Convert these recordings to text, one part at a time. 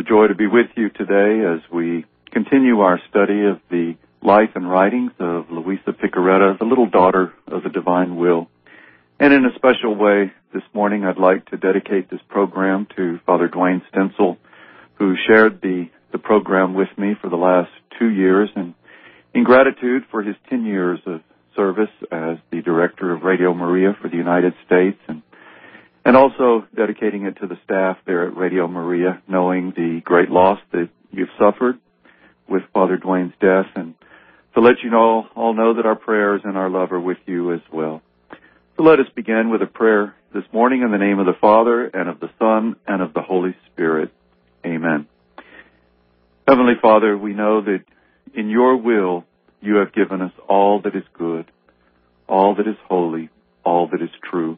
joy to be with you today as we continue our study of the life and writings of Louisa Picaretta, the little daughter of the divine will. And in a special way, this morning I'd like to dedicate this program to Father Dwayne Stencil, who shared the program with me for the last 2 years, and in gratitude for his 10 years of service as the director of Radio Maria for the United States, and also dedicating it to the staff there at Radio Maria, knowing the great loss that you've suffered with Father Dwayne's death, and to let you all know that our prayers and our love are with you as well. So let us begin with a prayer this morning in the name of the Father, and of the Son, and of the Holy Spirit. Amen. Heavenly Father, we know that in your will you have given us all that is good, all that is holy, all that is true.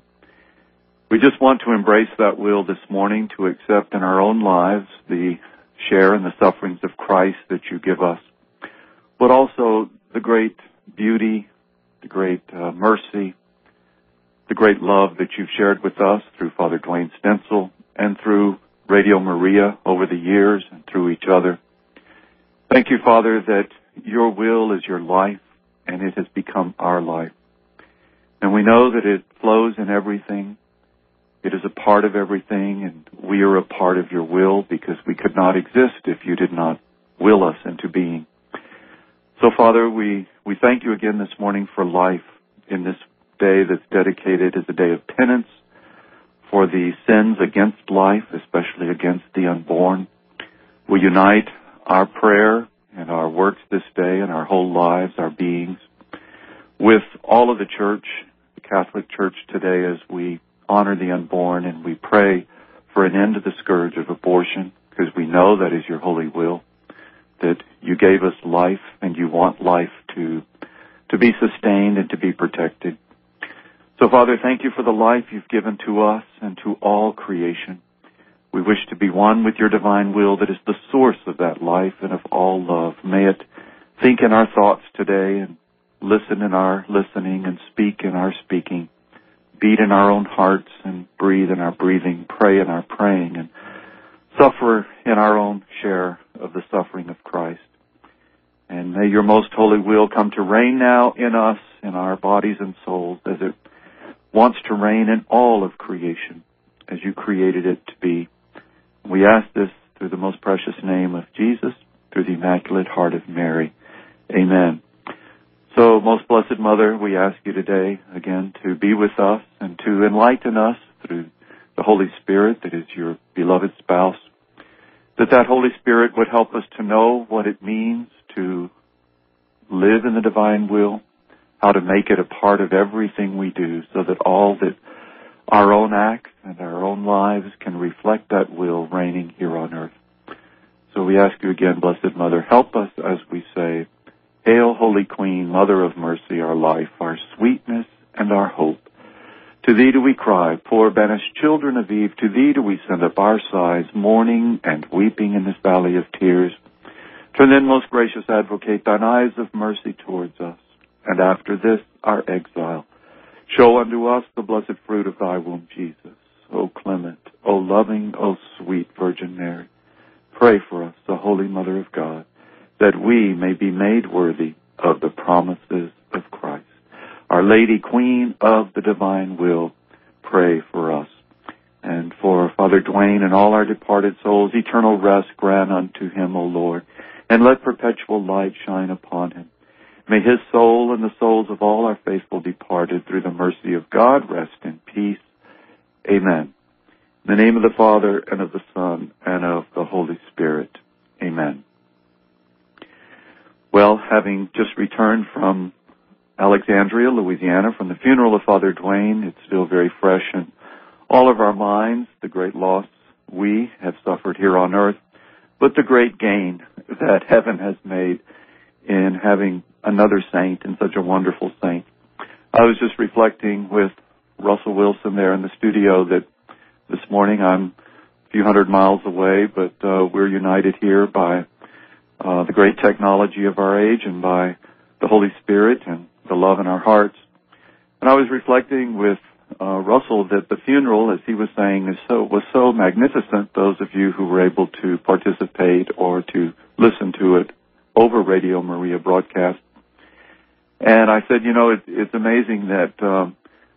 We just want to embrace that will this morning, to accept in our own lives the share in the sufferings of Christ that you give us, but also the great beauty, the great mercy, the great love that you've shared with us through Father Dwayne Stencil and through Radio Maria over the years and through each other. Thank you, Father, that your will is your life and it has become our life. And we know that it flows in everything. It is a part of everything, and we are a part of your will because we could not exist if you did not will us into being. So, Father, we thank you again this morning for life in this day that's dedicated as a day of penance for the sins against life, especially against the unborn. We unite our prayer and our works this day and our whole lives, our beings, with all of the Church, the Catholic Church today, as we honor the unborn and we pray for an end to the scourge of abortion, because we know that is your holy will, that you gave us life and you want life to be sustained and to be protected. So, Father, thank you for the life you've given to us and to all creation. We wish to be one with your divine will that is the source of that life and of all love. May it think in our thoughts today and listen in our listening and speak in our speaking, beat in our own hearts and breathe in our breathing, pray in our praying, and suffer in our own share of the suffering of Christ. And may your most holy will come to reign now in us, in our bodies and souls, as it wants to reign in all of creation, as you created it to be. We ask this through the most precious name of Jesus, through the Immaculate Heart of Mary. Amen. So, most blessed Mother, we ask you today, again, to be with us and to enlighten us through the Holy Spirit that is your beloved spouse, that Holy Spirit would help us to know what it means to live in the divine will, how to make it a part of everything we do, so that all that our own acts and our own lives can reflect that will reigning here on earth. So we ask you again, Blessed Mother, help us as we say, Hail, Holy Queen, Mother of Mercy, our life, our sweetness, and our hope. To thee do we cry, poor banished children of Eve, to thee do we send up our sighs, mourning and weeping in this valley of tears. Turn then, most gracious Advocate, thine eyes of mercy towards us, and after this our exile, show unto us the blessed fruit of thy womb, Jesus. O clement, O loving, O sweet Virgin Mary, pray for us, the Holy Mother of God, that we may be made worthy of the promises of Christ. Our Lady, Queen of the divine will, pray for us. And for Father Dwayne and all our departed souls, eternal rest grant unto him, O Lord, and let perpetual light shine upon him. May his soul and the souls of all our faithful departed through the mercy of God rest in peace. Amen. In the name of the Father, and of the Son, and of the Holy Spirit. Amen. Well, having just returned from Alexandria, Louisiana, from the funeral of Father Dwayne, it's still very fresh in all of our minds, the great loss we have suffered here on earth, but the great gain that heaven has made in having another saint and such a wonderful saint. I was just reflecting with Russell Wilson there in the studio that this morning I'm a few hundred miles away, but we're united here by the great technology of our age and by the Holy Spirit and the love in our hearts. And I was reflecting with Russell that the funeral, as he was saying, was so magnificent. Those of you who were able to participate or to listen to it over Radio Maria broadcast. And I said, it's amazing that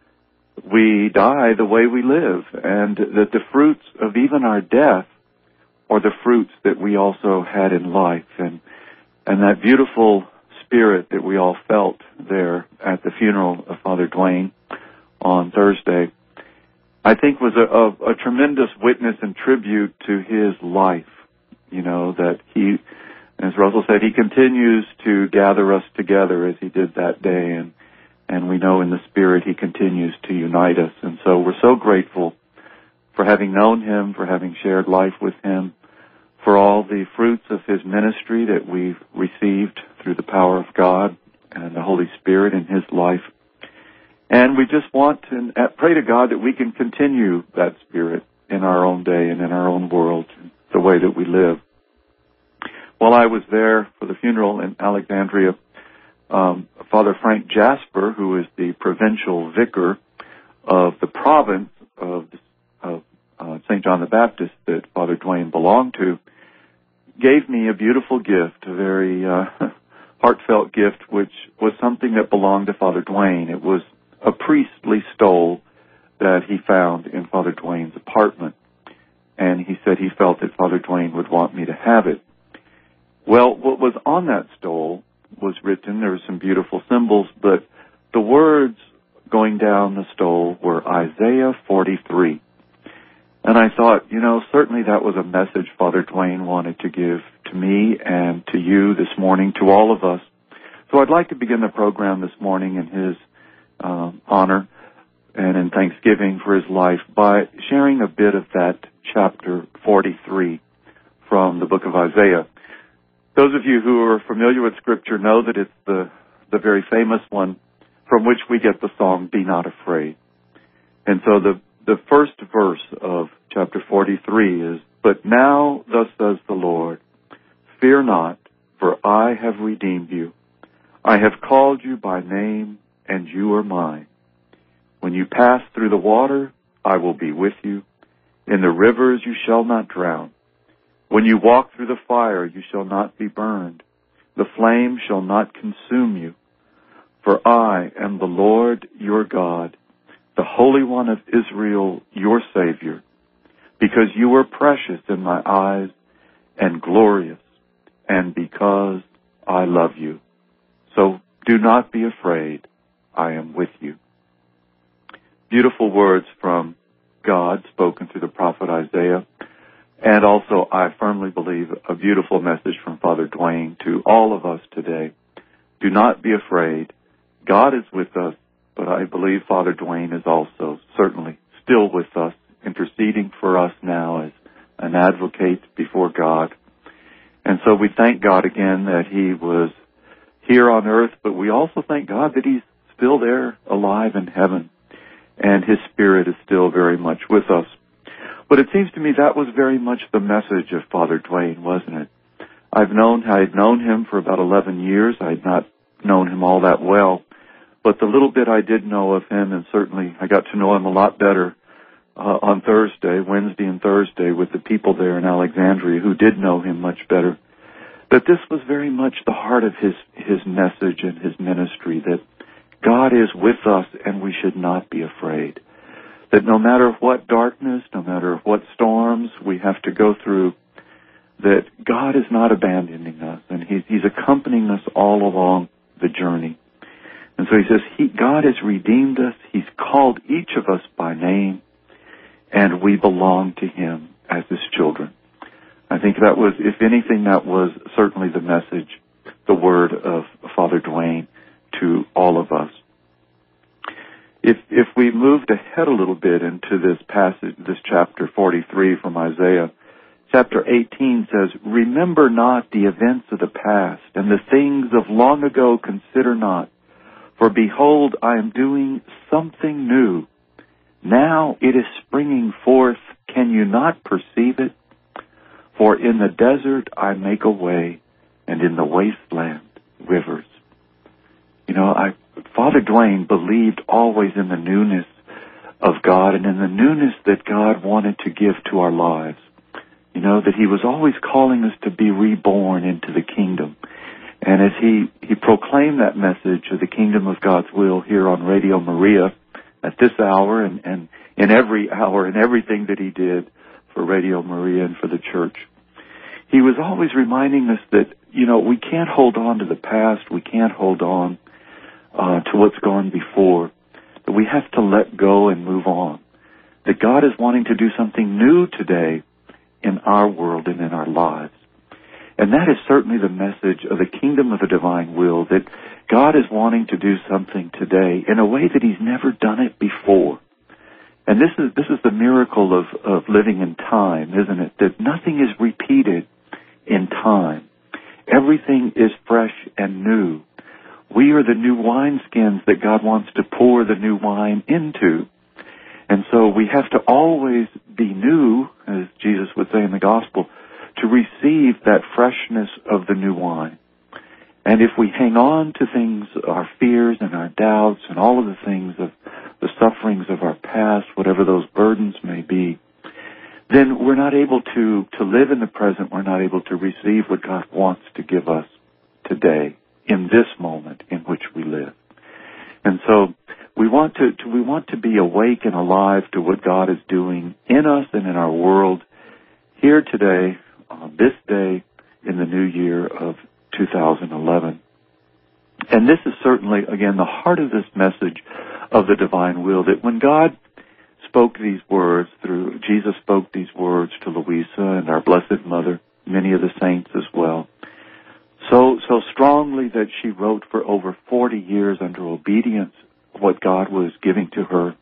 we die the way we live, and that the fruits of even our death are the fruits that we also had in life. And that beautiful spirit that we all felt there at the funeral of Father Duane on Thursday, I think was a tremendous witness and tribute to his life. That he, as Russell said, he continues to gather us together as he did that day, and we know in the Spirit he continues to unite us. And so we're so grateful for having known him, for having shared life with him, for all the fruits of his ministry that we've received through the power of God and the Holy Spirit in his life. And we just want to pray to God that we can continue that Spirit in our own day and in our own world, the way that we live. While I was there for the funeral in Alexandria, Father Frank Jasper, who is the provincial vicar of the province of St. John the Baptist that Father Duane belonged to, gave me a beautiful gift, a very heartfelt gift, which was something that belonged to Father Duane. It was a priestly stole that he found in Father Duane's apartment. And he said he felt that Father Duane would want me to have it. Well, what was on that stole was written, there were some beautiful symbols, but the words going down the stole were Isaiah 43. And I thought, certainly that was a message Father Duane wanted to give to me and to you this morning, to all of us. So I'd like to begin the program this morning in his honor and in thanksgiving for his life by sharing a bit of that chapter 43 from the book of Isaiah. Those of you who are familiar with Scripture know that it's the very famous one from which we get the song, Be Not Afraid. And so the first verse of chapter 43 is, But now thus says the Lord, Fear not, for I have redeemed you. I have called you by name, and you are mine. When you pass through the water, I will be with you. In the rivers you shall not drown. When you walk through the fire, you shall not be burned. The flame shall not consume you. For I am the Lord your God, the Holy One of Israel, your Savior, because you are precious in my eyes and glorious, and because I love you. So do not be afraid. I am with you. Beautiful words from God spoken through the prophet Isaiah. And also, I firmly believe, a beautiful message from Father Duane to all of us today. Do not be afraid. God is with us, but I believe Father Duane is also certainly still with us, interceding for us now as an advocate before God. And so we thank God again that he was here on earth, but we also thank God that he's still there, alive in heaven, and his Spirit is still very much with us. But it seems to me that was very much the message of Father Duane, wasn't it? I had known him for about 11 years. I had not known him all that well. But the little bit I did know of him, and certainly I got to know him a lot better on Wednesday and Thursday, with the people there in Alexandria who did know him much better, that this was very much the heart of his message and his ministry, that God is with us and we should not be afraid. That no matter what darkness, no matter what storms we have to go through, that God is not abandoning us, and He's accompanying us all along the journey. And so he says, God has redeemed us, He's called each of us by name, and we belong to Him as His children. I think that was, if anything, that was certainly the message, the word of Father Duane to all of us. If we moved ahead a little bit into this passage, this chapter 43 from Isaiah, chapter 18 says, Remember not the events of the past, and the things of long ago consider not. For behold, I am doing something new. Now it is springing forth. Can you not perceive it? For in the desert I make a way, and in the wasteland rivers. Father Duane believed always in the newness of God and in the newness that God wanted to give to our lives. You know, that He was always calling us to be reborn into the kingdom. And as He proclaimed that message of the kingdom of God's will here on Radio Maria at this hour and in every hour and everything that He did for Radio Maria and for the church, He was always reminding us that, you know, we can't hold on to the past. We can't hold on to what's gone before. That we have to let go and move on. That God is wanting to do something new today in our world and in our lives. And that is certainly the message of the kingdom of the divine will, that God is wanting to do something today in a way that He's never done it before. And this is the miracle of living in time, isn't it? That nothing is repeated in time. Everything is fresh and new. We are the new wineskins that God wants to pour the new wine into. And so we have to always be new, as Jesus would say in the gospel, to receive that freshness of the new wine. And if we hang on to things, our fears and our doubts and all of the things of the sufferings of our past, whatever those burdens may be, then we're not able to live in the present. We're not able to receive what God wants to give us today, in this moment in which we live. And so we want to be awake and alive to what God is doing in us and in our world here today, on this day in the new year of 2011. And this is certainly, again, the heart of this message of the divine will, that when God spoke these words Jesus spoke these words to Louisa and our Blessed Mother, many of the saints as well, so strongly that she wrote for over 40 years under obedience what God was giving to her.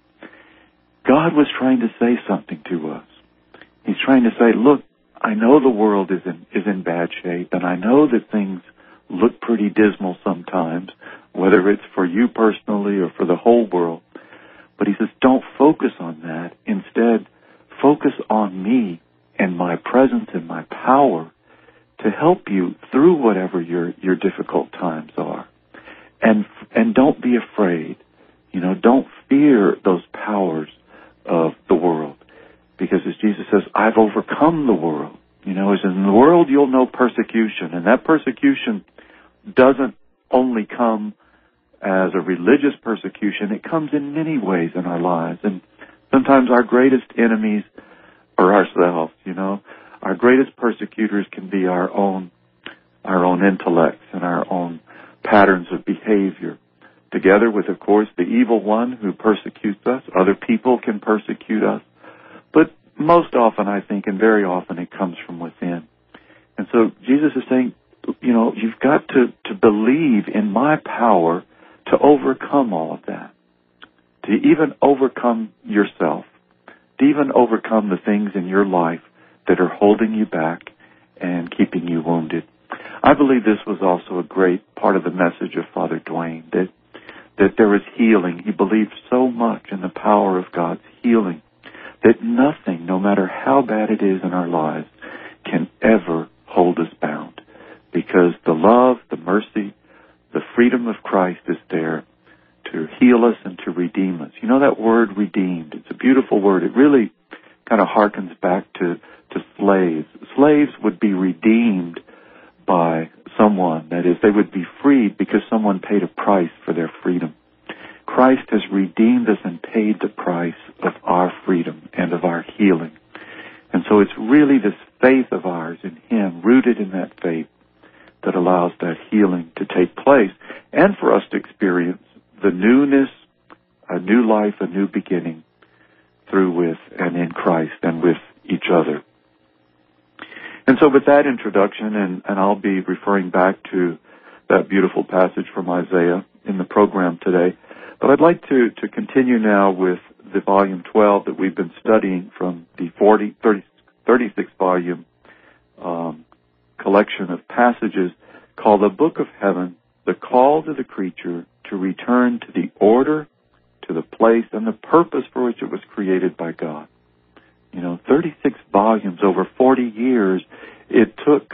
God was trying to say something to us. He's trying to say, look, I know the world is in bad shape, and I know that things look pretty dismal sometimes, whether it's for you personally or for the whole world. But He says, don't focus on that. Instead, focus on me and my presence and my power to help you through whatever your difficult times are. And don't be afraid. You know, don't fear those powers of the world. Because as Jesus says, I've overcome the world. You know, as in the world you'll know persecution. And that persecution doesn't only come as a religious persecution. It comes in many ways in our lives. And sometimes our greatest enemies are ourselves, you know. Our greatest persecutors can be our own intellects and our own patterns of behavior. Together with, of course, the evil one who persecutes us. Other people can persecute us. But most often, I think, and very often, it comes from within. And so Jesus is saying, you know, you've got to believe in my power to overcome all of that. To even overcome yourself. To even overcome the things in your life that are holding you back and keeping you wounded. I believe this was also a great part of the message of Father Duane, that there is healing. He believed so much in the power of God's healing that nothing, no matter how bad it is in our lives, can ever hold us bound. Because the love, the mercy, the freedom of Christ is there to heal us and to redeem us. You know that word redeemed? It's a beautiful word. It really kind of harkens back to slaves. Slaves would be redeemed by someone. That is, they would be freed because someone paid a price for their freedom. Christ has redeemed us and paid the price of our freedom and of our healing. And so it's really this faith of ours in Him, rooted in that faith, that allows that healing to take place and for us to experience the newness, a new life, a new beginning through, with, and in Christ and with each other. And so with that introduction, and I'll be referring back to that beautiful passage from Isaiah in the program today, but I'd like to continue now with the volume 12 that we've been studying from the 36 volume collection of passages called The Book of Heaven, the call to the creature to return to the order, to the place, and the purpose for which it was created by God. You know, 36 volumes over 40 years, it took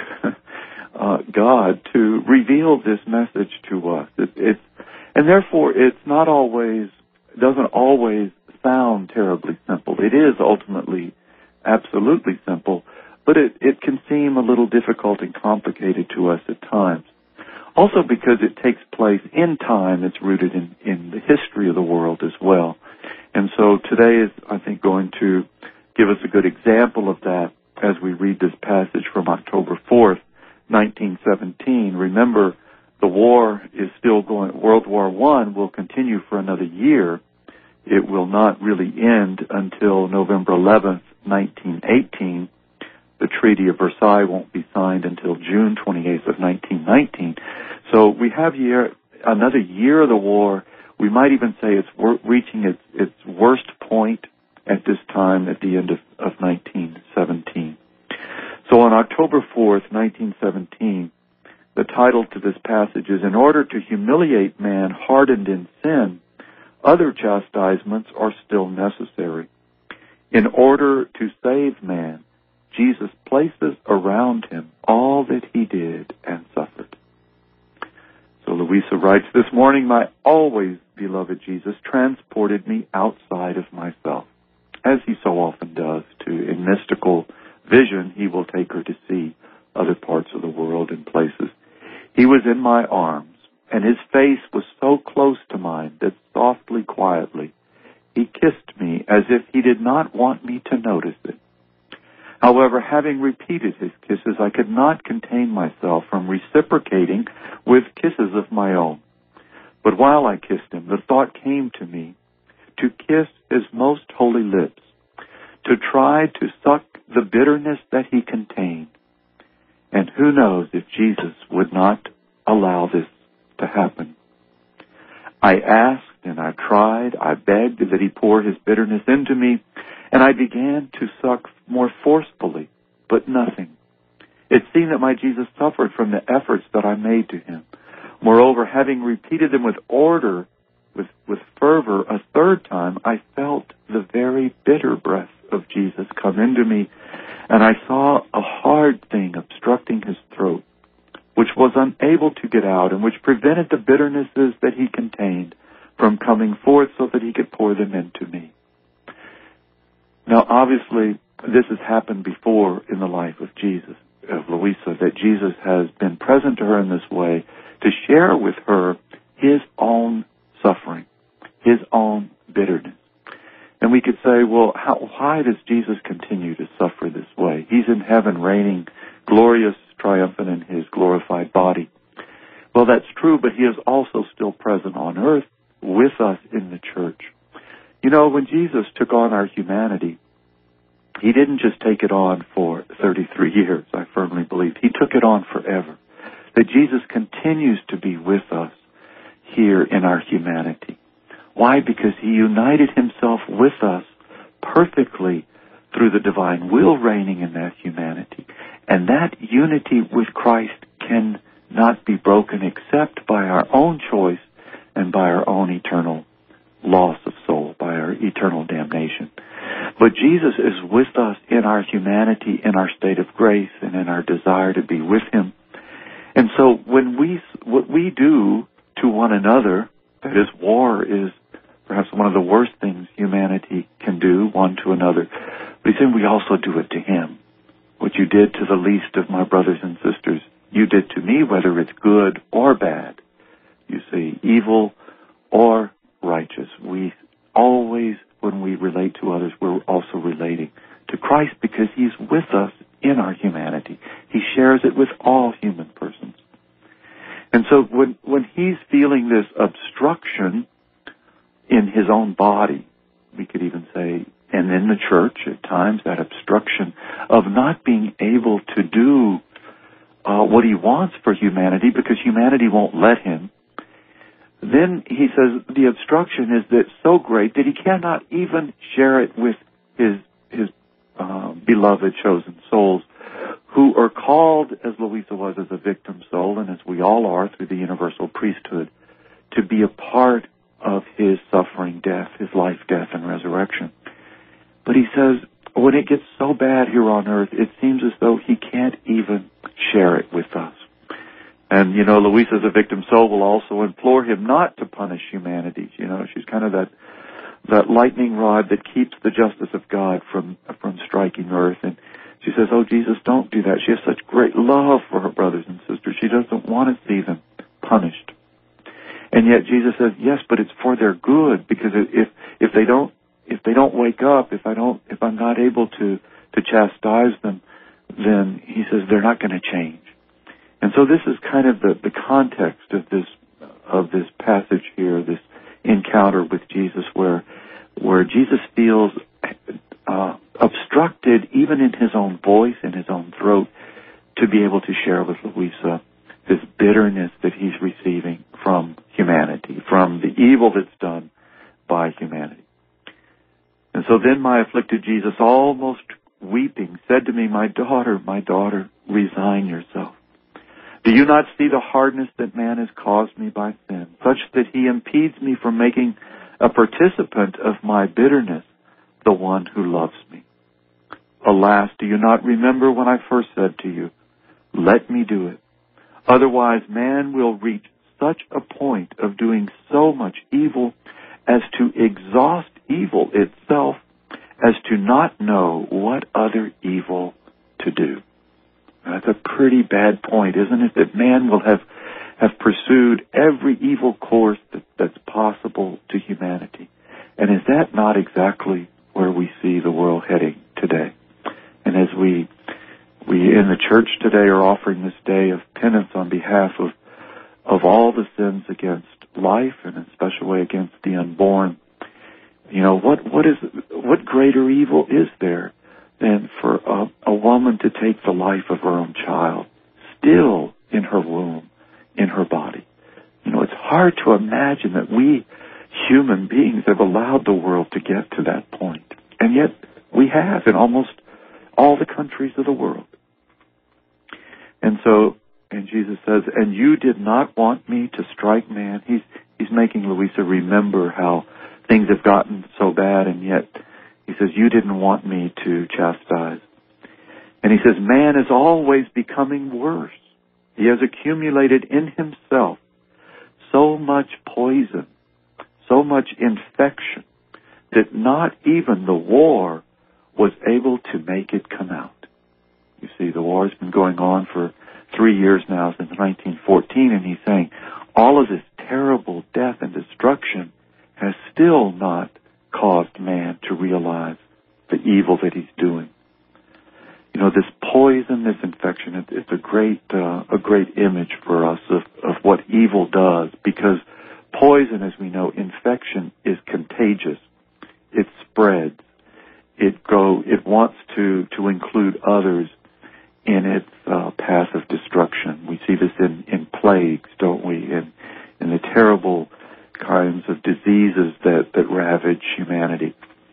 God to reveal this message to us. And therefore, it's not always, doesn't always sound terribly simple. It is ultimately absolutely simple, but it can seem a little difficult and complicated to us at times. Also because it takes place in time, it's rooted in the history of the world as well. And so today is, I think, going to give us a good example of that as we read this passage from October 4th, 1917. Remember, the war is still going. World War I will continue for another year. It will not really end until November 11th, 1918. The Treaty of Versailles won't be signed until June 28th of 1919. So we have another year of the war. We might even say it's reaching its worst point at this time at the end of 1917. So on October 4th, 1917, the title to this passage is, "In order to humiliate man hardened in sin, other chastisements are still necessary. In order to save man, Jesus places around him all that he did and suffered." So Louisa writes, "This morning my always beloved Jesus transported me outside of myself, as he so often does. In mystical vision, he will take her to see other parts of the world and places. He was in my arms, and his face was so close to mine that softly, quietly, he kissed me as if he did not want me to notice it. However, having repeated his kisses, I could not contain myself from reciprocating with kisses of my own. But while I kissed him, the thought came to me to kiss his most holy lips, to try to suck the bitterness that he contained. And who knows if Jesus would not allow this to happen. I asked and I tried, I begged that he pour his bitterness into me, and I began to suck more forcefully, but nothing. It seemed that my Jesus suffered from the efforts that I made to him. Moreover, having repeated them with order, with fervor a third time, I felt the very bitter breath of Jesus come into me, and I saw a hard thing obstructing his throat, which was unable to get out and which prevented the bitternesses that he contained from coming forth so that he could pour them into me. Now, obviously, this has happened before in the life of Jesus, of Louisa, that Jesus has been present to her in this way to share with her his own suffering, his own bitterness. And we could say, well, why does Jesus continue to suffer this way? He's in heaven reigning, glorious, triumphant in his glorified body. Well, that's true, but he is also still present on earth with us in the church. You know, when Jesus took on our humanity, he didn't just take it on for 33 years, I firmly believe. He took it on forever. That Jesus continues to be with us here in our humanity. Why? Because he united himself with us perfectly through the divine will reigning in that humanity. And that unity with Christ cannot be broken except by our own choice and by our own eternal loss of soul, by our eternal damnation. But Jesus is with us in our humanity, in our state of grace, and in our desire to be with him. And so what we do to one another, that is, war is perhaps one of the worst things humanity can do, one to another. But he said we also do it to him. What you did to the least of my brothers and sisters, you did to me, whether it's good or bad. You see, evil or righteous. We always, when we relate to others, we're also relating to Christ because he's with us in our humanity. He shares it with all human persons. And so when he's feeling this obstruction in his own body, we could even say, and in the church at times, that obstruction of not being able to do what he wants for humanity because humanity won't let him, then he says the obstruction is that so great that he cannot even share it with his beloved chosen souls who are called, as Louisa was, as a victim soul, and as we all are through the universal priesthood, to be a part of his suffering death, his life, death, and resurrection. But he says, when it gets so bad here on earth, it seems as though he can't even share it with us. And, you know, Louisa, as a victim soul, will also implore him not to punish humanity. You know, she's kind of that lightning rod that keeps the justice of God from striking earth. And she says, oh, Jesus, don't do that. She has such great love for her brothers and sisters. She doesn't want to see them punished. And yet Jesus says, yes, but it's for their good, because if they don't wake up, if I'm not able to chastise them, then he says they're not going to change. And so this is kind of the context of this passage here, this encounter with Jesus, where Jesus feels obstructed even in his own voice, in his own throat, to be able to share with Louisa this bitterness that he's receiving from humanity, from the evil that's done by humanity. And so then my afflicted Jesus, almost weeping, said to me, my daughter, resign yourself. Do you not see the hardness that man has caused me by sin, such that he impedes me from making a participant of my bitterness, the one who loves me? Alas, do you not remember when I first said to you, let me do it? Otherwise, man will reach such a point of doing so much evil as to exhaust evil itself, as to not know what other evil to do. That's a pretty bad point, isn't it? That man will have pursued every evil course that's possible to humanity. And is that not exactly where we see the world heading today? And as we in the church today are offering this day of penance on behalf of all the sins against life, and in a special way against the unborn, what greater evil is there than for a woman to take the life of her own child, still in her womb, in her body? It's hard to imagine that we human beings have allowed the world to get to that point. And yet we have in almost all the countries of the world. And Jesus says, and you did not want me to strike man. He's making Louisa remember how things have gotten so bad, and yet he says, you didn't want me to chastise. And he says, man is always becoming worse. He has accumulated in himself so much poison, so much infection, that not even the war was able to make it come out. You see, the war has been going on for 3 years now, since 1914, and he's saying all of this terrible death and destruction has still not caused man to realize the evil that he's doing. This poison, this infection, it's a great image for us of what evil does, because poison, as we know, infection is contagious. It spreads. It wants to include others in its path of destruction. We see this in plagues, don't we? In the terrible kinds of diseases that ravage humanity.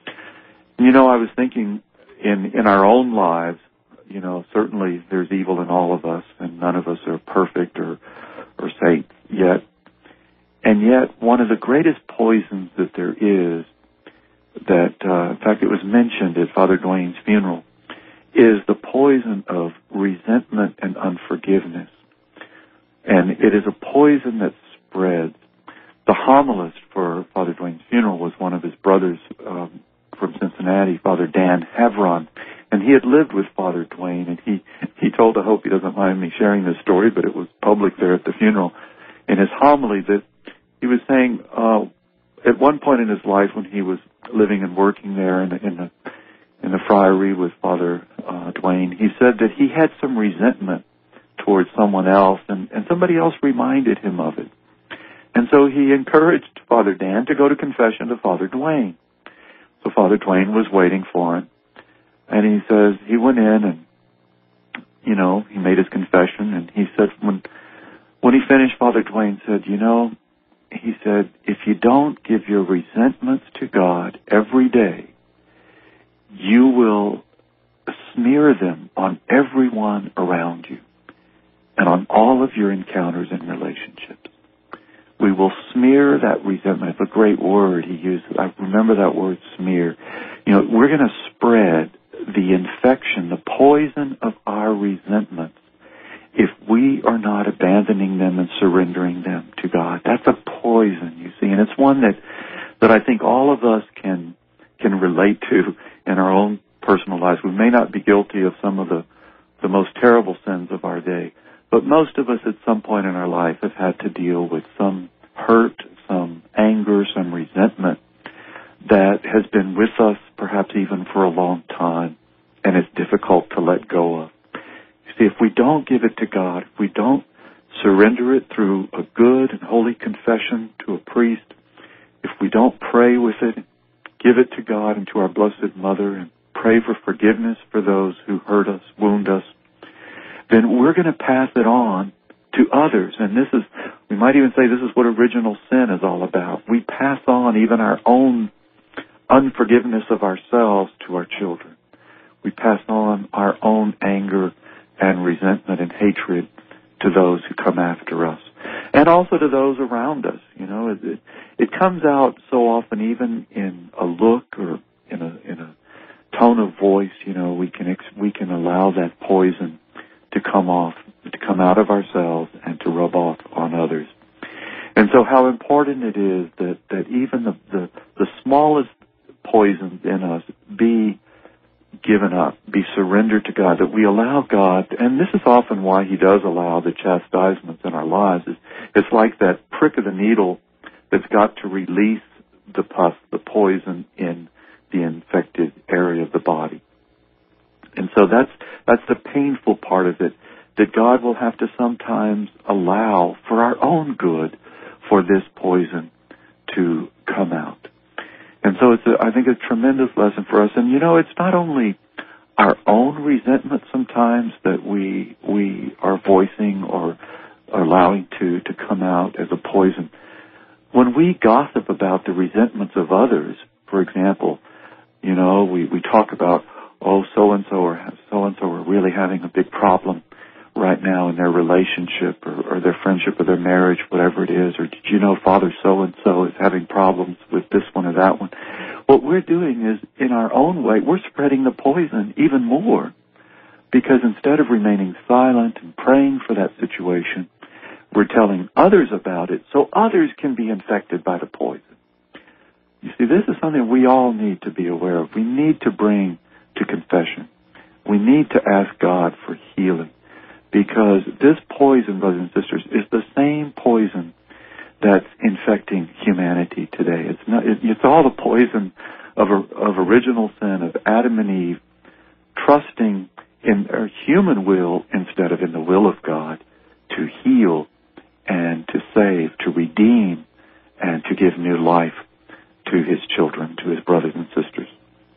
I was thinking in our own lives, certainly there's evil in all of us, and none of us are perfect or saints yet. And yet, one of the greatest poisons that there is, that, in fact, it was mentioned at Father Dwayne's funeral, is the poison of resentment and unforgiveness. And it is a poison that spreads. The homilist for Father Dwayne's funeral was one of his brothers from Cincinnati, Father Dan Havron. And he had lived with Father Dwayne, and he told, I hope he doesn't mind me sharing this story, but it was public there at the funeral, in his homily, that he was saying at one point in his life when he was living and working there in the friary with Father Dwayne, he said that he had some resentment towards someone else, and somebody else reminded him of it. And so he encouraged Father Dan to go to confession to Father Dwayne. So Father Dwayne was waiting for him. And he says, he went in and, he made his confession. And he said, when he finished, Father Dwayne said, he said, if you don't give your resentments to God every day, you will smear them on everyone around you and on all of your encounters and relationships. We will smear that resentment. It's a great word he uses. I remember that word, smear. We're going to spread the infection, the poison of our resentments, if we are not abandoning them and surrendering them to God. That's a poison, you see, and it's one that that I think all of us can relate to in our own personal lives. We may not be guilty of some of the most terrible sins of our day, but most of us at some point in our life have had to deal with some hurt, some anger, some resentment that has been with us perhaps even for a long time, and it's difficult to let go of. You see, if we don't give it to God, if we don't surrender it through a good and holy confession to a priest, if we don't pray with it, give it to God and to our Blessed Mother and pray for forgiveness for those who hurt us, wound us, then we're going to pass it on to others. And this is, we might even say this is what original sin is all about. We pass on even our own unforgiveness of ourselves to our children. We pass on our own anger and resentment and hatred to those who come after us, and also to those around us. You know, it comes out so often, even in a look or in a tone of voice. You know, we can allow that poison to come out of ourselves and to rub off on others. And so, how important it is that even the smallest poison in us be given up, be surrendered to God, that we allow God, and this is often why He does allow the chastisements in our lives. It's like that prick of the needle that's got to release the pus, the poison in the infected area of the body. And so that's the painful part of it, that God will have to sometimes allow for our own good for this poison to come out. And so I think a tremendous lesson for us. And, you know, it's not only our own resentment sometimes that we are voicing or allowing to come out as a poison. When we gossip about the resentments of others, for example, you know, we talk about, oh, so-and-so are really having a big problem right now in their relationship or their friendship or their marriage, whatever it is, or did you know Father so-and-so is having problems with this one or that one? What we're doing is, in our own way, we're spreading the poison even more, because instead of remaining silent and praying for that situation, we're telling others about it so others can be infected by the poison. You see, this is something we all need to be aware of. We need to bring to confession. We need to ask God for healing, because this poison, brothers and sisters, is the same poison that's infecting humanity today. It's all the poison of original sin, of Adam and Eve, trusting in their human will instead of in the will of God to heal and to save, to redeem, and to give new life to His children, to His brothers and sisters.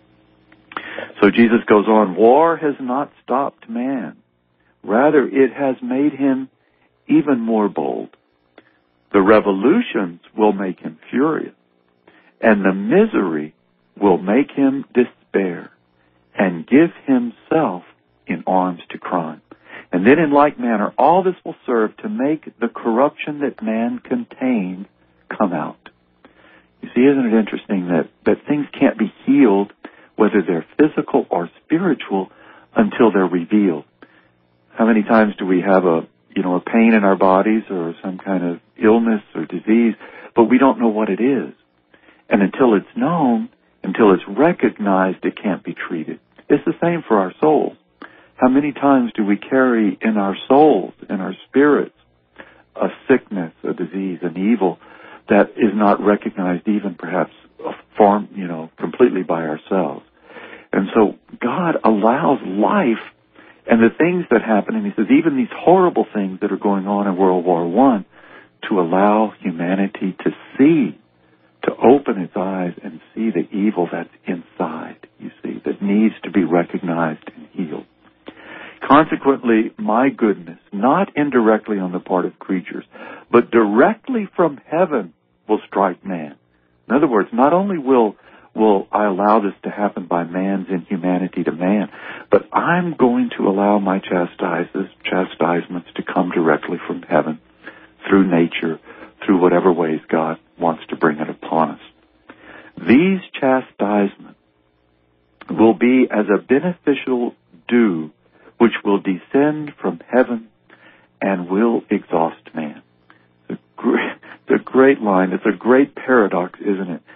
So Jesus goes on, war has not stopped man. Rather, it has made him even more bold. The revolutions will make him furious, and the misery will make him despair and give himself in arms to crime. And then in like manner, all this will serve to make the corruption that man contains come out. You see, isn't it interesting that things can't be healed, whether they're physical or spiritual, until they're revealed? How many times do we have a pain in our bodies or some kind of illness or disease, but we don't know what it is? And until it's known, until it's recognized, it can't be treated. It's the same for our souls. How many times do we carry in our souls, in our spirits, a sickness, a disease, an evil that is not recognized even perhaps completely by ourselves? And so God allows life and the things that happen, and He says even these horrible things that are going on in World War I, to allow humanity to see, to open its eyes and see the evil that's inside, you see, that needs to be recognized and healed. Consequently, my goodness, not indirectly on the part of creatures, but directly from heaven will strike man. In other words, not only will I allow this to happen by man's inhumanity to man, but I'm going to allow my chastisements to come directly from heaven, through nature, through whatever ways God wants to bring it upon us. These chastisements will be as a beneficial dew which will descend from heaven and will exhaust man. It's a great line. It's a great paradox, isn't it?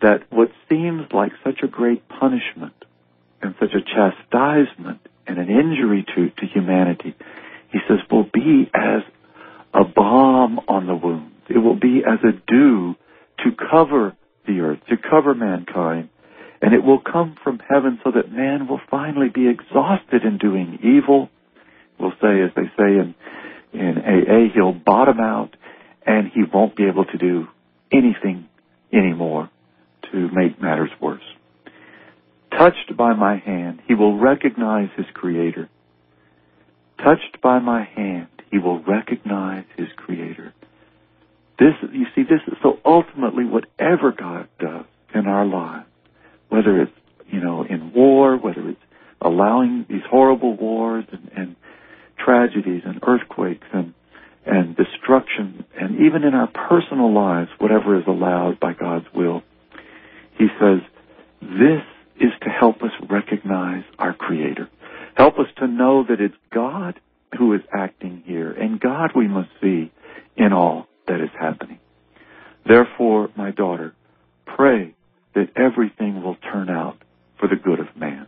that what seems like such a great punishment and such a chastisement and an injury to humanity, he says, will be as a balm on the wounds. It will be as a dew to cover the earth, to cover mankind, and it will come from heaven so that man will finally be exhausted in doing evil. We'll say, as they say in AA, he'll bottom out and he won't be able to do anything anymore to make matters worse. Touched by my hand, he will recognize his Creator. Touched by my hand, he will recognize his Creator. This is so ultimately whatever God does in our lives, whether it's, in war, whether it's allowing these horrible wars and tragedies and earthquakes and destruction, and even in our personal lives, whatever is allowed by God's will, he says, this is to help us recognize our Creator. Help us to know that it's God who is acting here, and God we must see in all that is happening. Therefore, my daughter, pray that everything will turn out for the good of man.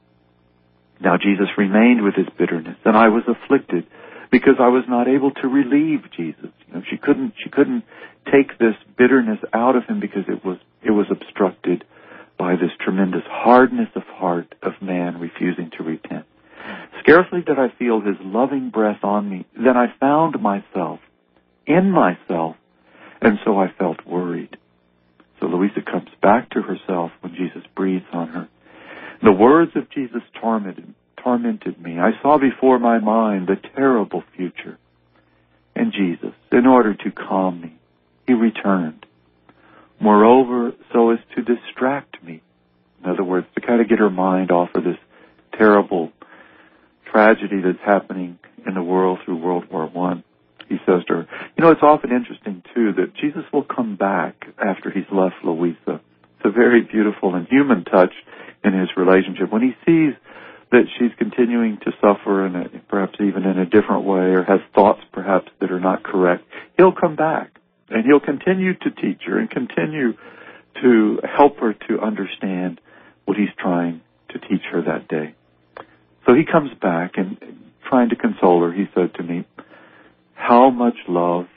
Now Jesus remained with his bitterness, and I was afflicted because I was not able to relieve Jesus. She couldn't take this bitterness out of him because it was obstructed by this tremendous hardness of heart of man refusing to repent. Scarcely did I feel his loving breath on me, then I found myself in myself, and so I felt worried. So Louisa comes back to herself when Jesus breathes on her. The words of Jesus tormented me. I saw before my mind the terrible future. And Jesus, in order to calm me, he returned. Moreover, so as to distract me. In other words, to kind of get her mind off of this terrible tragedy that's happening in the world through World War I. He says to her, it's often interesting, too, that Jesus will come back after he's left Louisa. It's a very beautiful and human touch in his relationship. When he sees that she's continuing to suffer, perhaps even in a different way, or has thoughts perhaps that are not correct, he'll come back, and he'll continue to teach her and continue to help her to understand what he's trying to teach her that day. So he comes back, and trying to console her, he said to me, how much love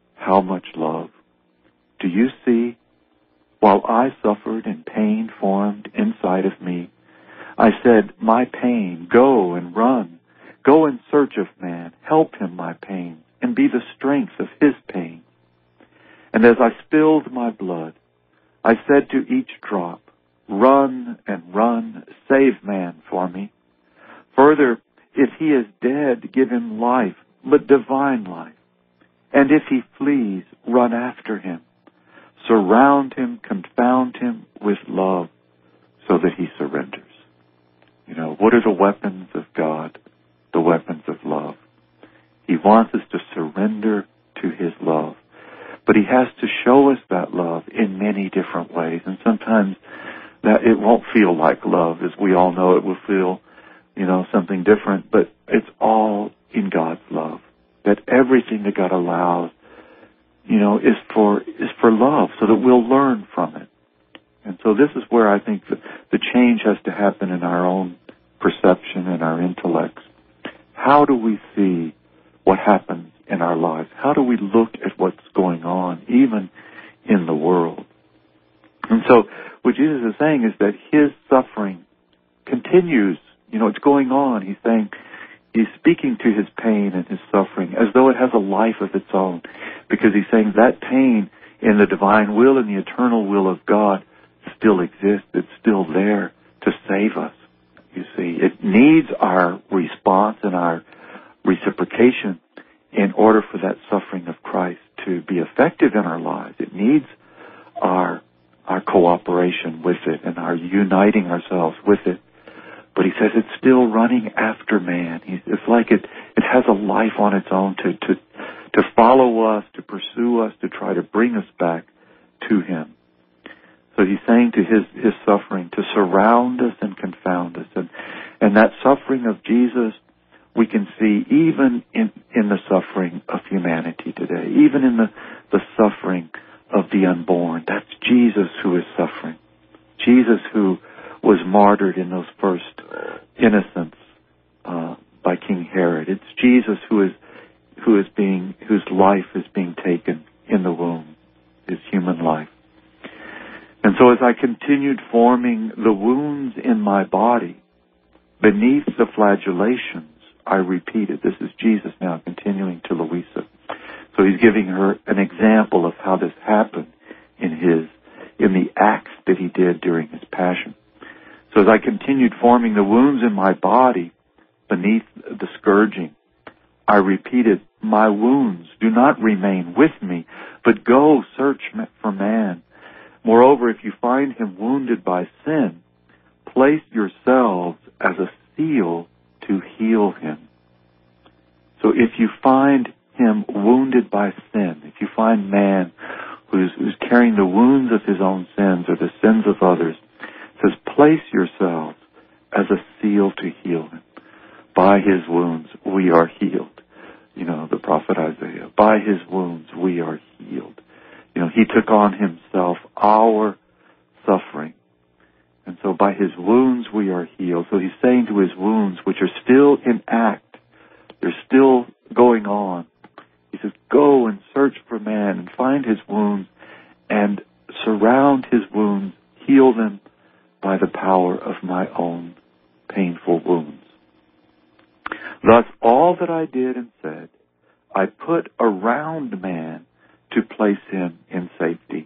do you see? While I suffered and pain formed inside of me, I said, my pain, go and run. Go in search of man. Help him, my pain, and be the strength of his pain. And as I spilled my blood, I said to each drop, run and run, save man for me. Further, if he is dead, give him life, but divine life. And if he flees, run after him. Surround him, confound him with love, so that he surrenders. What are the weapons of God? The weapons of love. He wants us to surrender to his love. But he has to show us that love in many different ways. And sometimes that it won't feel like love. As we all know, it will feel, something different. But it's all in God's love. That everything that God allows, is for love, so that we'll learn from it. And so this is where I think the change has to happen in our own perception and our intellects. How do we see what happens in our lives? How do we look at what's going on, even in the world? And so what Jesus is saying is that his suffering continues. It's going on. He's saying, he's speaking to his pain and his suffering as though it has a life of its own, because he's saying that pain in the divine will and the eternal will of God still exists. It's still there to save us. You see, it needs our response and our reciprocation in order for that suffering of Christ to be effective in our lives. It needs our cooperation with it and our uniting ourselves with it. But he says it's still running after man. It's like it has a life on its own to follow us, to pursue us, to try to bring us back to him. So he's saying to his suffering to surround us and confound us. And that suffering of Jesus we can see even in the suffering of humanity today, even in the suffering of the unborn. That's Jesus who is suffering. martyred in those first innocents by King Herod. It's Jesus whose life is being taken in the womb, his human life. And so as I continued forming the wounds in my body, beneath the flagellations, I repeated. This is Jesus now continuing to Louisa. So he's giving her an example of how this happened in the acts that he did during his passion. So as I continued forming the wounds in my body beneath the scourging, I repeated, my wounds do not remain with me, but go search for man. Moreover, if you find him wounded by sin, place yourselves as a seal to heal him. So if you find him wounded by sin, if you find man who's carrying the wounds of his own sins or the sins of others, it says, place yourselves as a seal to heal him. By his wounds we are healed. The prophet Isaiah, by his wounds we are healed. He took on himself our suffering. And so by his wounds we are healed. So he's saying to his wounds, which are still in act, they're still going on. He says, go and search for man and find his wounds and surround his wounds, heal them by the power of my own painful wounds. Thus, all that I did and said, I put around man to place him in safety.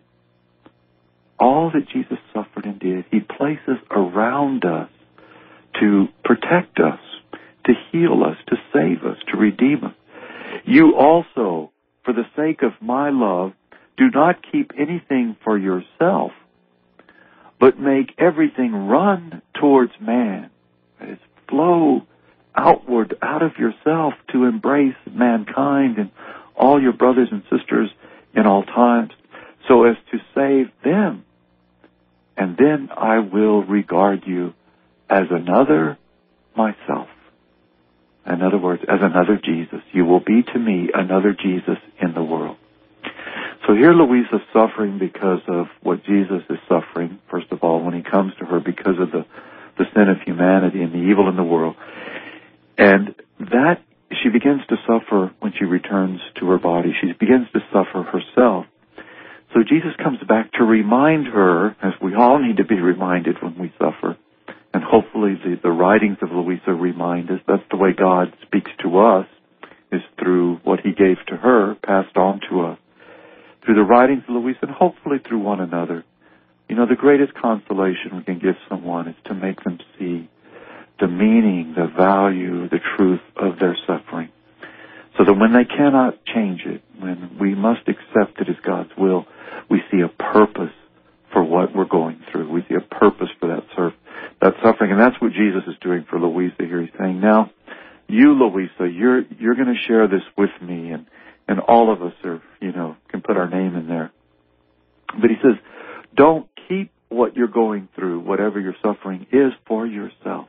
All that Jesus suffered and did, he places around us to protect us, to heal us, to save us, to redeem us. You also, for the sake of my love, do not keep anything for yourself, but make everything run towards man. That is, flow outward out of yourself to embrace mankind and all your brothers and sisters in all times, so as to save them. And then I will regard you as another myself. In other words, as another Jesus. You will be to me another Jesus in the world. So here Louisa's suffering because of what Jesus is suffering, first of all, when he comes to her because of the sin of humanity and the evil in the world. And that she begins to suffer when she returns to her body. She begins to suffer herself. So Jesus comes back to remind her, as we all need to be reminded when we suffer, and hopefully the writings of Louisa remind us. That's the way God speaks to us, is through what he gave to her, passed on to us. Through the writings of Louisa, and hopefully through one another. The greatest consolation we can give someone is to make them see the meaning, the value, the truth of their suffering. So that when they cannot change it, when we must accept it as God's will, we see a purpose for what we're going through. We see a purpose for that suffering. And that's what Jesus is doing for Louisa here. He's saying, now, you, Louisa, you're going to share this with me, and all of us are, can put our name in there. But he says, don't keep what you're going through, whatever your suffering is, for yourself.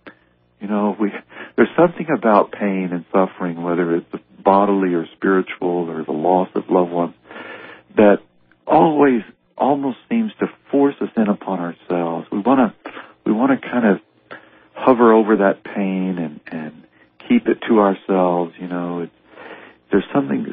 There's something about pain and suffering, whether it's bodily or spiritual or the loss of loved ones, that always almost seems to force us in upon ourselves. We want to kind of hover over that pain and keep it to ourselves. There's something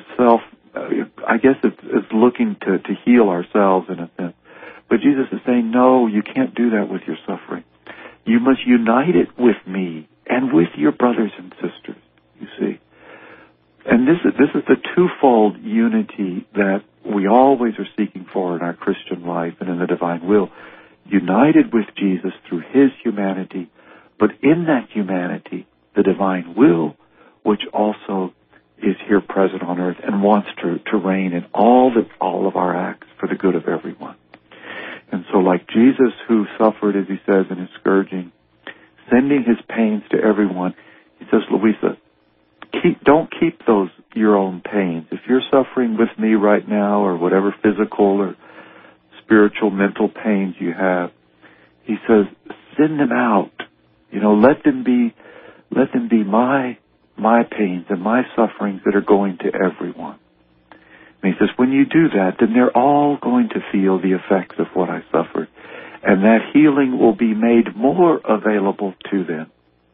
I guess it's looking to heal ourselves in a sense. But Jesus is saying, no, you can't do that with your suffering. You must unite it with me and with your brothers and sisters, you see. And this is the twofold unity that we always are seeking for in our Christian life and in the divine will. United with Jesus through his humanity, but in that humanity, the divine will, which also is here present on earth and wants to reign in all of our acts for the good of everyone. And so like Jesus, who suffered, as he says in his scourging, sending his pains to everyone, he says, Louisa, don't keep those your own pains. If you're suffering with me right now, or whatever physical or spiritual, mental pains you have, he says, send them out. Let them be my pains and my sufferings that are going to everyone. And he says, when you do that, then they're all going to feel the effects of what I suffered. and that healing will be made more available to them.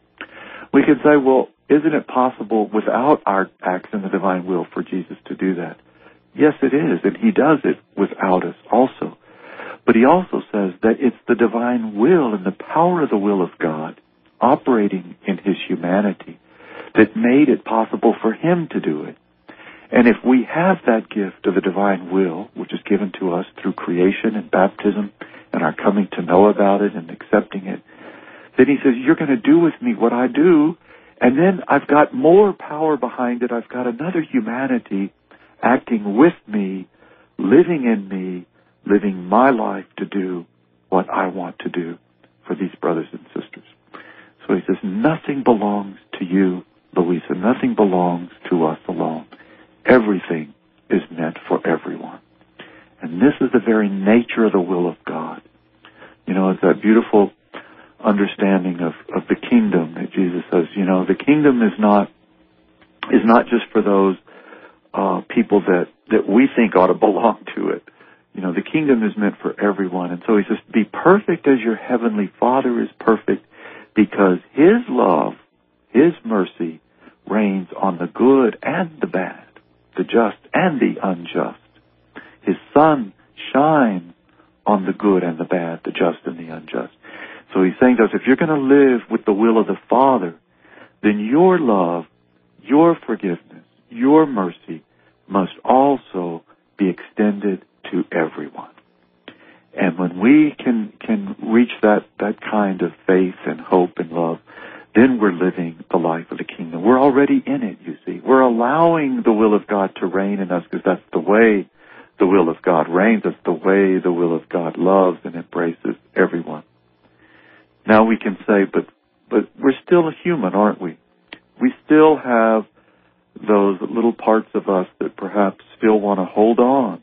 We could say, well, isn't it possible without our acts in the divine will for Jesus to do that? Yes, it is, and he does it without us also. But he also says that it's the divine will and the power of the will of God operating in his humanity that made it possible for him to do it. And if we have that gift of the divine will, which is given to us through creation and baptism and our coming to know about it and accepting it, then he says, you're going to do with me what I do, and then I've got more power behind it. I've got another humanity acting with me, living in me, living my life to do what I want to do for these brothers and sisters. So he says, nothing belongs to you, Louisa. Nothing belongs to us alone. Everything is meant for everyone. And this is the very nature of the will of God. You know, it's that beautiful understanding of the kingdom that Jesus says, you know, the kingdom is not just for those people that we think ought to belong to it. You know, the kingdom is meant for everyone. And so he says, be perfect as your heavenly Father is perfect, because his love, his mercy reigns on the good and the bad, the just and the unjust. His sun shines on the good and the bad, the just and the unjust. So he's saying to us, if you're going to live with the will of the Father, then your love, your forgiveness, your mercy must also be extended to everyone. And when we can reach that kind of faith and hope and love, then we're living the life of the kingdom. We're already in it, you see. We're allowing the will of God to reign in us, because that's the way the will of God reigns. That's the way the will of God loves and embraces everyone. Now we can say, but we're still a human, aren't we? We still have those little parts of us that perhaps still want to hold on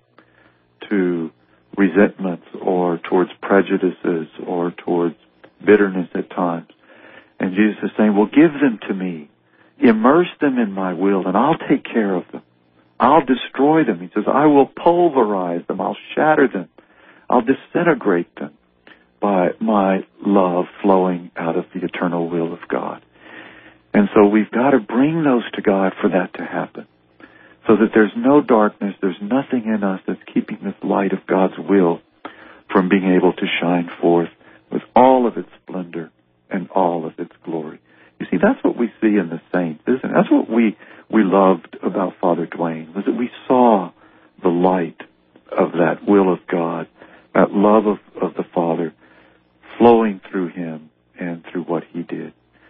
to resentments or towards prejudices or towards bitterness at times. And Jesus is saying, well, give them to me. Immerse them in my will, and I'll take care of them. I'll destroy them. He says, I will pulverize them. I'll shatter them. I'll disintegrate them by my love flowing out of the eternal will of God. And so we've got to bring those to God for that to happen, so that there's no darkness, there's nothing in us that's keeping this light of God's will from being able to shine forth with all of its splendor and all of its glory. You see, that's what we see in the saints, isn't it? That's what we loved about Father Duane, was that we saw the light of that will of God, that love of the Father flowing through him and through what he did.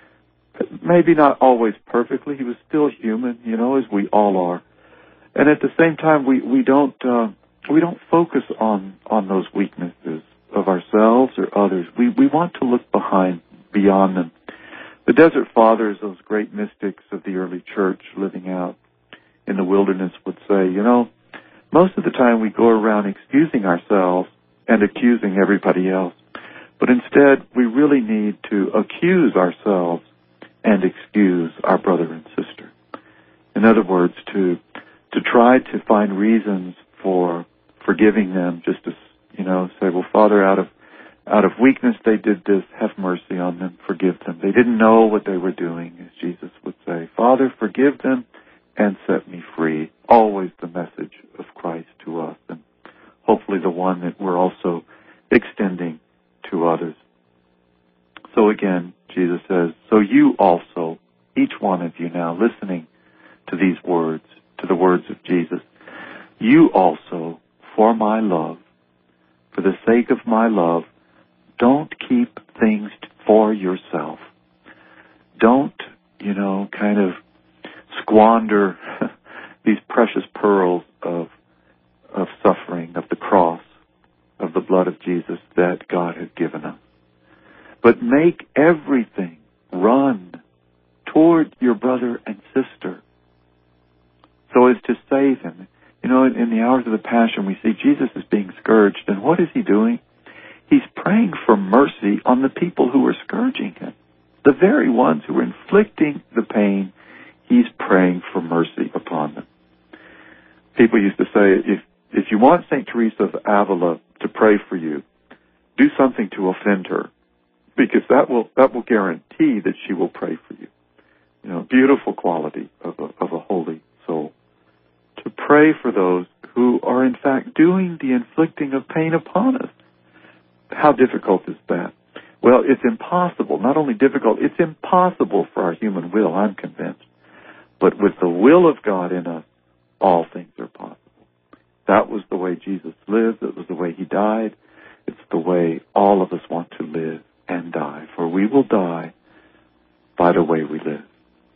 Maybe not always perfectly. He was still human, you know, as we all are. And at the same time, we don't focus on those weaknesses of ourselves or others. We want to look beyond them. The Desert Fathers, those great mystics of the early church living out in the wilderness, would say, you know, most of the time we go around excusing ourselves and accusing everybody else. But instead, we really need to accuse ourselves and excuse our brother and sister. In other words, to try to find reasons for forgiving them, just to, you know, say, well, Father, out of weakness they did this, have mercy on them, forgive them. They didn't know what they were doing, as Jesus would say. Father, forgive them and set me free. Always the message of Christ to us, and hopefully the one that we're also extending to others. So again, Jesus says, so you also, each one of you now listening to these words, to the words of Jesus, you also, for my love, for the sake of my love, don't keep things for yourself. Don't, you know, kind of squander these precious pearls of suffering, of the cross, of the blood of Jesus that God has given us. But make everything run toward your brother and sister so as to save him. You know, in the hours of the Passion, we see Jesus is being scourged, and what is he doing? He's praying for mercy on the people who are scourging him. The very ones who are inflicting the pain, he's praying for mercy upon them. People used to say, if you want St. Teresa of Avila to pray for you, do something to offend her, because that will guarantee that she will pray for you. You know, beautiful quality of a holy soul. To pray for those who are in fact doing the inflicting of pain upon us. How difficult is that? Well, it's impossible. Not only difficult, it's impossible for our human will, I'm convinced. But with the will of God in us, all things are possible. That was the way Jesus lived. It was the way He died. It's the way all of us want to live and die. For we will die by the way we live.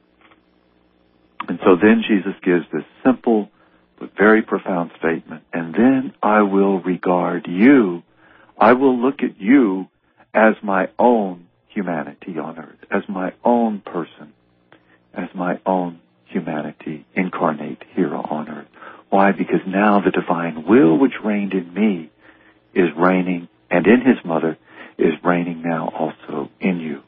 And so then Jesus gives this simple but very profound statement. And then I will regard you. I will look at you as my own humanity on earth, as my own person, as my own humanity incarnate here on earth. Why? Because now the divine will which reigned in me is reigning, and in His mother is reigning now also in you.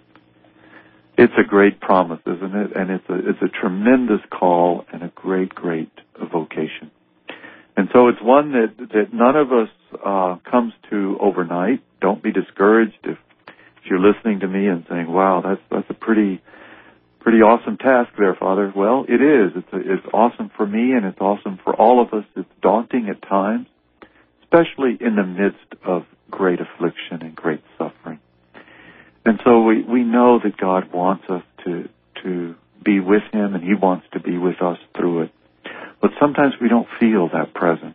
It's a great promise, isn't it? And it's a tremendous call and a great, great vocation. And so it's one that none of us comes to overnight. Don't be discouraged if you're listening to me and saying, "Wow, that's a pretty awesome task there, Father." Well, it is. It's awesome for me, and it's awesome for all of us. It's daunting at times, especially in the midst of great affliction and great suffering. And so we know that God wants us to be with Him, and He wants to be with us through it. But sometimes we don't feel that presence.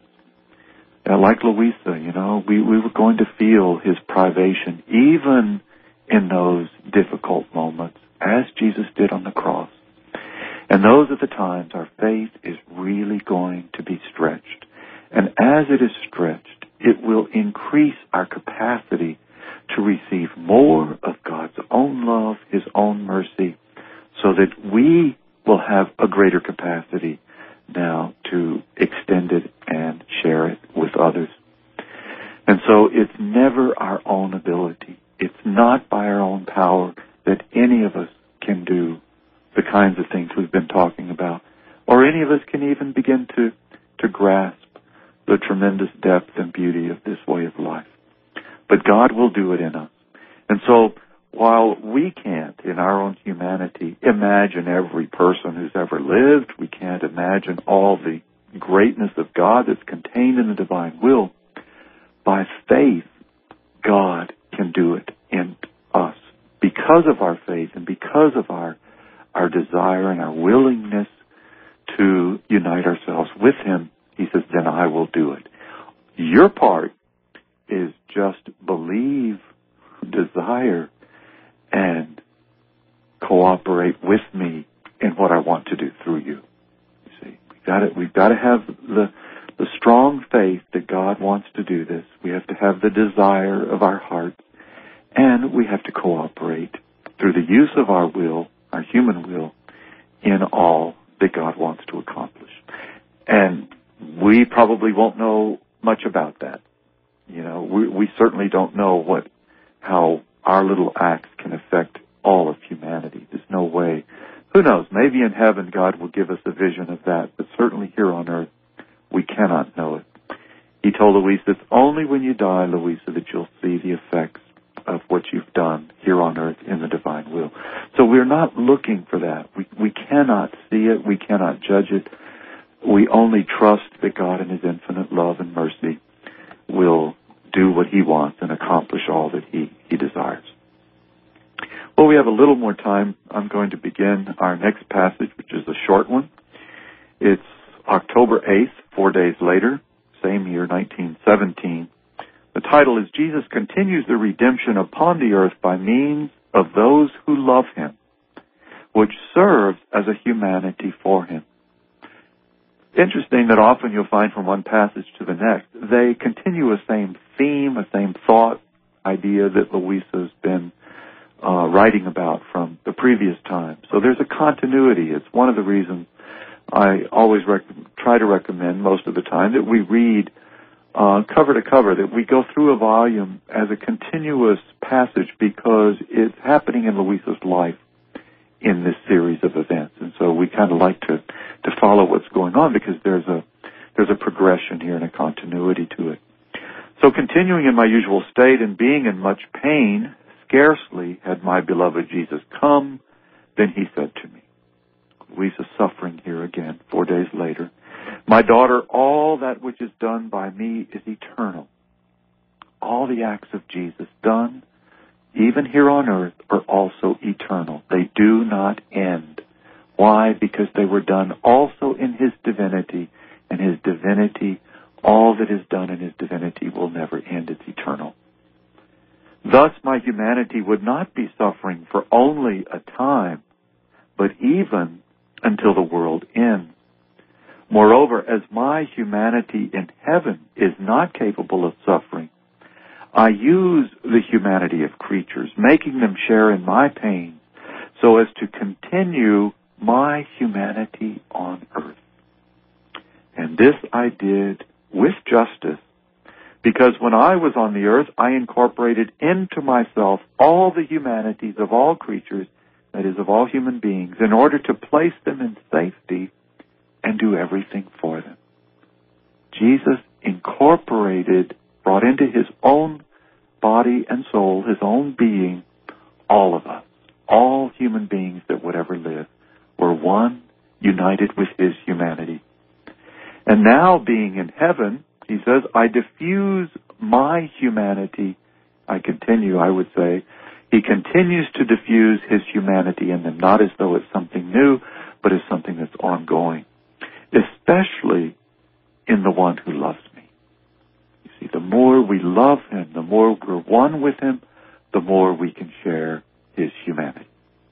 Like Louisa, we were going to feel His privation, even in those difficult moments, as Jesus did on the cross. And those are the times our faith is really going to be stretched. And as it is stretched, it will increase our capacity to receive more of God's own love, His own mercy, so that we will have a greater capacity now to extend it and share it with others. And so it's never our own ability. It's not by our own power that any of us can do the kinds of things we've been talking about, or any of us can even begin to grasp the tremendous depth and beauty of this way of life. But God will do it in us. And so while we can't, in our own humanity, imagine every person who's ever lived, we can't imagine all the greatness of God that's contained in the divine will, by faith, God can do it in us. Because of our faith and because of our desire and our willingness to unite ourselves with Him, He says, then I will do it. Your part is just believe, desire, and cooperate with me in what I want to do through you. You see, we've got to have the strong faith that God wants to do this. We have to have the desire of our hearts, and we have to cooperate through the use of our will, our human will, in all that God wants to accomplish. And we probably won't know much about that. We certainly don't know how our little acts can affect all of humanity. There's no way. Who knows? Maybe in heaven God will give us a vision of that, but certainly here on earth we cannot know it. He told Louisa, it's only when you die, Louisa, that you'll see the effects of what you've done here on earth in the divine will. So we're not looking for that. We cannot see it. We cannot judge it. We only trust that God in His infinite love and mercy will do what He wants and accomplish all that He desires. Well, we have a little more time. I'm going to begin our next passage, which is a short one. It's October 8th, 4 days later, same year, 1917. The title is Jesus Continues the Redemption Upon the Earth by Means of Those Who Love Him, which serves as a humanity for Him. Interesting that often you'll find from one passage to the next, they continue a same theme, a same thought, idea that Louisa's been writing about from the previous time. So there's a continuity. It's one of the reasons I always try to recommend most of the time that we read cover to cover, that we go through a volume as a continuous passage because it's happening in Louisa's life in this series of events. And so we kind of like to follow what's going on because there's a progression here and a continuity to it. So continuing in my usual state and being in much pain, scarcely had my beloved Jesus come, then he said to me, Louisa suffering here again, 4 days later, my daughter, all that which is done by me is eternal. All the acts of Jesus done, even here on earth, are also eternal. They do not end. Why? Because they were done also in his divinity, and his divinity, all that is done in his divinity will never end. It's eternal. Thus my humanity would not be suffering for only a time, but even until the world ends. Moreover, as my humanity in heaven is not capable of suffering, I use the humanity of creatures, making them share in my pain, so as to continue my humanity on earth. And this I did with justice, because when I was on the earth, I incorporated into myself all the humanities of all creatures, that is, of all human beings, in order to place them in safety and do everything for them. Jesus incorporated, brought into his own body and soul, his own being, all of us, all human beings that would ever live, were one, united with his humanity. And now, being in heaven, he says, I diffuse my humanity. I would say, he continues to diffuse his humanity in them, not as though it's something new, but as something that's ongoing, especially in the one who loves me. You see, the more we love him, the more we're one with him, the more we can share his humanity.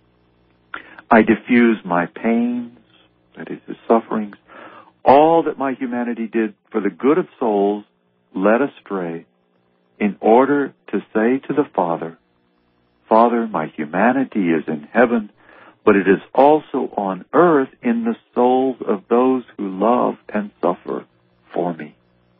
I diffuse my pains, that is, his sufferings, all that my humanity did for the good of souls led astray, in order to say to the Father, Father, my humanity is in heaven, but it is also on earth in the souls of those who love and suffer for me.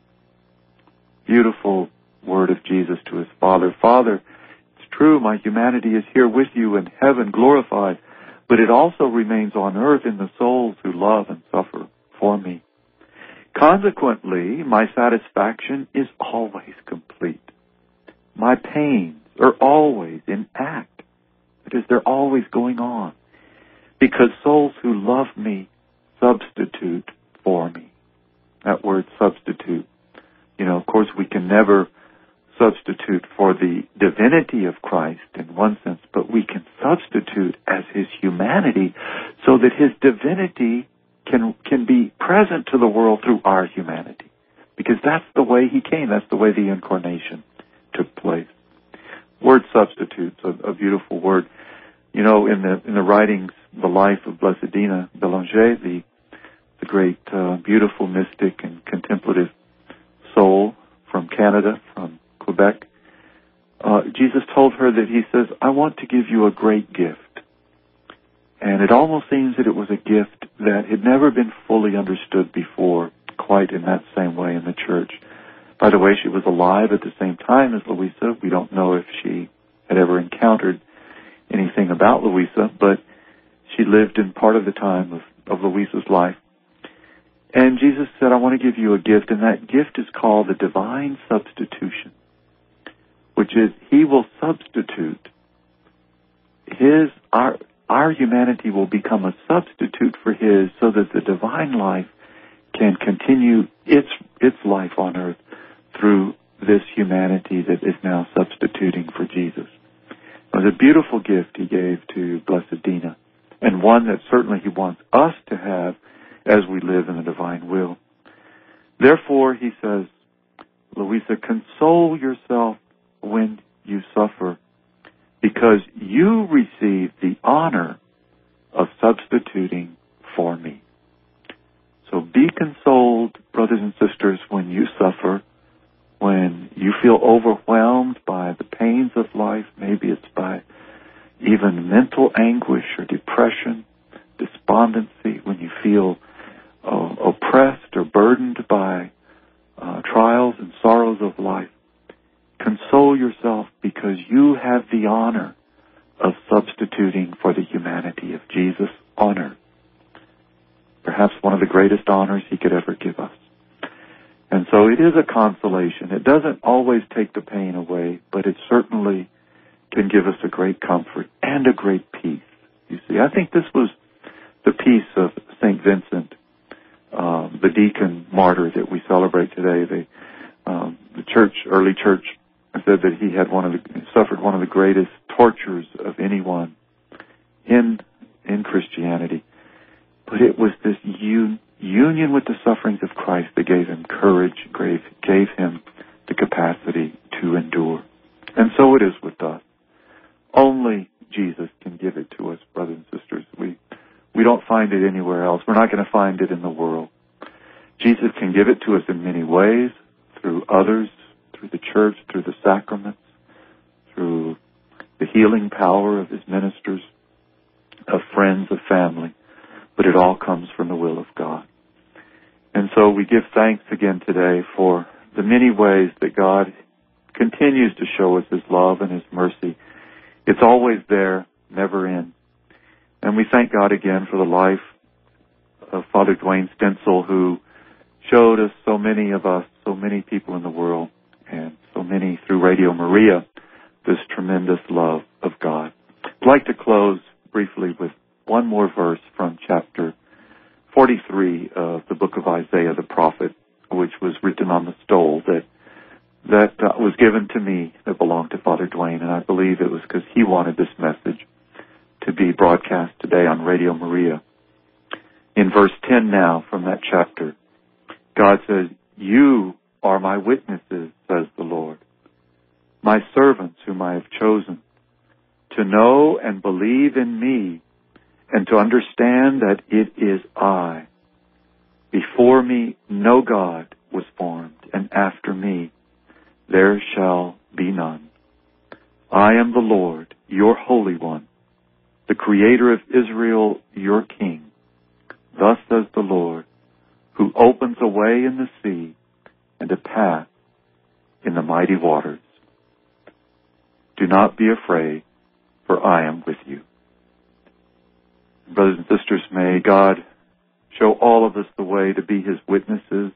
Beautiful word of Jesus to his Father. Father, it's true, my humanity is here with you in heaven, glorified, but it also remains on earth in the souls who love and suffer for me. Consequently, my satisfaction is always complete. My pains are always in act. That is, they're always going on. Because souls who love me substitute for me. That word substitute. Of course, we can never substitute for the divinity of Christ in one sense, but we can substitute as his humanity so that his divinity can be present to the world through our humanity. Because that's the way he came. That's the way the incarnation took place. Word substitute's a beautiful word. In the writings, the life of Blessed Dina Bélanger, the great, beautiful mystic and contemplative soul from Canada, from Quebec, Jesus told her that he says, I want to give you a great gift. And it almost seems that it was a gift that had never been fully understood before, quite in that same way in the church. By the way, she was alive at the same time as Louisa. We don't know if she had ever encountered anything about Louisa, but she lived in part of the time of Louisa's life. And Jesus said, I want to give you a gift, and that gift is called the divine substitution, which is he will substitute our humanity will become a substitute for his, so that the divine life can continue its life on earth through this humanity that is now substituting for Jesus. It was a beautiful gift he gave to Blessed Dina, and one that certainly he wants us to have as we live in the divine will. Therefore, he says, Louisa, console yourself when you suffer, because you receive the honor of substituting for me. So be consoled, brothers and sisters, when you suffer, when you feel overwhelmed by the pains of life. Maybe it's by even mental anguish or depression, despondency, when you feel oppressed or burdened by trials and sorrows of life. Console yourself, because you have the honor of substituting for the humanity of Jesus on earth. Perhaps one of the greatest honors he could ever give us. And so so it is a consolation. It doesn't always take the pain away, but it certainly can give us a great comfort and a great peace. You see, I think this was the peace of St. Vincent, the deacon martyr that we celebrate today. The early church, said that he had suffered one of the greatest tortures of anyone in Christianity. But it was this union with the sufferings of Christ that gave him courage, gave him the capacity to endure. And so it is with us. Only Jesus can give it to us, brothers and sisters. We don't find it anywhere else. We're not going to find it in the world. Jesus can give it to us in many ways, through others, through the church, through the sacraments, through the healing power of his ministers, of friends, of family. But it all comes from the will of God. And so we give thanks again today for the many ways that God continues to show us his love and his mercy. It's always there, never in. And we thank God again for the life of Father Dwayne Stencil, who showed us, so many people in the world, and so many through Radio Maria, this tremendous love of God. I'd like to close briefly with one more verse from chapter 43 of the book of Isaiah the prophet, which was written on the stole that was given to me, that belonged to Father Dwayne, and I believe it was because he wanted this message to be broadcast today on Radio Maria. In verse 10 now from that chapter, God says, "You are my witnesses, says the Lord, my servants whom I have chosen, to know and believe in me, and to understand that it is I. Before me no God was formed, and after me there shall be none. I am the Lord, your Holy One, the Creator of Israel, your King. Thus says the Lord, who opens a way in the sea and a path in the mighty waters. Do not be afraid, for I am with you." Brothers and sisters, may God show all of us the way to be his witnesses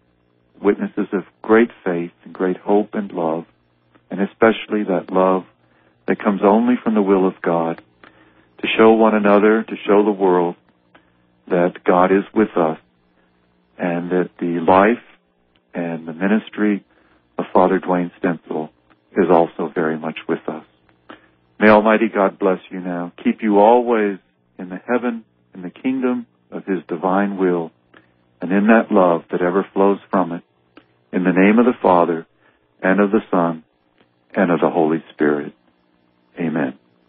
of great faith and great hope and love, and especially that love that comes only from the will of God, to show one another, to show the world that God is with us, and that the life and the ministry of Father Dwayne Stencil is also very much with us. May Almighty God bless you now, keep you always in the heaven, in the kingdom of his divine will, and in that love that ever flows from it, in the name of the Father, and of the Son, and of the Holy Spirit. Amen.